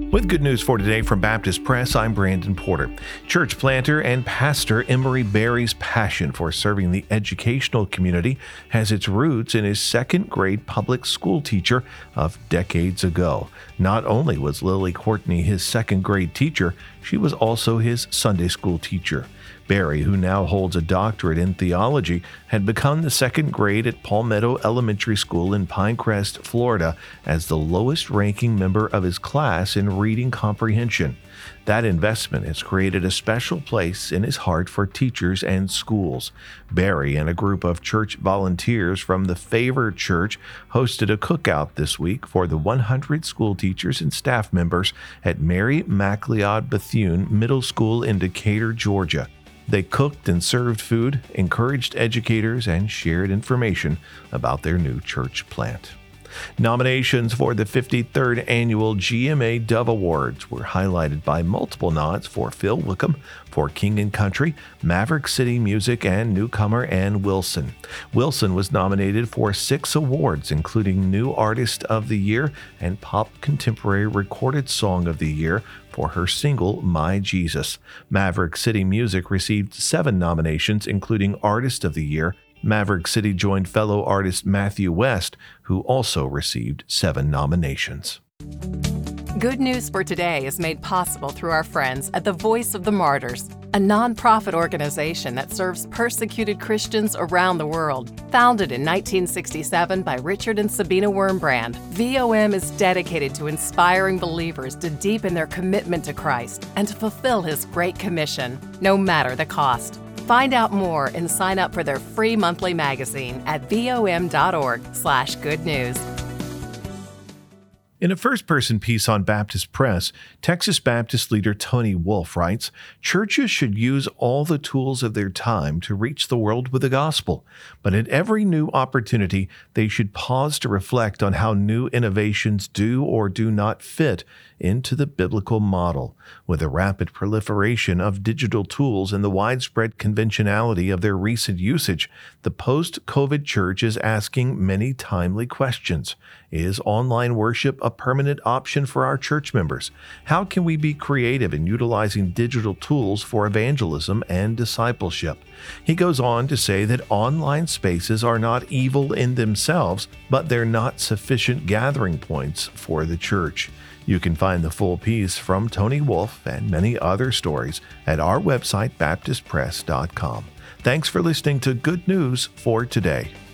With good news for today from Baptist Press, I'm Brandon Porter. Church planter and pastor Emery Berry's passion for serving the educational community has its roots in his second grade public school teacher of decades ago. Not only was Lily Courtney his second grade teacher, she was also his Sunday school teacher. Berry, who now holds a doctorate in theology, had begun the second grade at Palmetto Elementary School in Pinecrest, Florida, as the lowest-ranking member of his class in reading comprehension. That investment has created a special place in his heart for teachers and schools. Berry and a group of church volunteers from the Favor Church hosted a cookout this week for the 100 school teachers and staff members at Mary MacLeod Bethune Middle School in Decatur, Georgia. They cooked and served food, encouraged educators, and shared information about their new church plant. Nominations for the 53rd Annual GMA Dove Awards were highlighted by multiple nods for Phil Wickham for King & Country, Maverick City Music, and newcomer Ann Wilson. Wilson was nominated for 6 awards, including New Artist of the Year and Pop Contemporary Recorded Song of the Year for her single, My Jesus. Maverick City Music received 7 nominations, including Artist of the Year. Maverick City joined fellow artist Matthew West, who also received 7 nominations. Good News for Today is made possible through our friends at the Voice of the Martyrs, a nonprofit organization that serves persecuted Christians around the world. Founded in 1967 by Richard and Sabina Wurmbrand, VOM is dedicated to inspiring believers to deepen their commitment to Christ and to fulfill His Great Commission, no matter the cost. Find out more and sign up for their free monthly magazine at vom.org/good news. In a first-person piece on Baptist Press, Texas Baptist leader Tony Wolf writes, "Churches should use all the tools of their time to reach the world with the gospel, but at every new opportunity, they should pause to reflect on how new innovations do or do not fit into the biblical model. With the rapid proliferation of digital tools and the widespread conventionality of their recent usage, the post-COVID church is asking many timely questions. Is online worship a permanent option for our church members? How can we be creative in utilizing digital tools for evangelism and discipleship?" He goes on to say that online spaces are not evil in themselves, but they're not sufficient gathering points for the church. You can find the full piece from Tony Wolf and many other stories at our website, baptistpress.com. Thanks for listening to Good News for Today.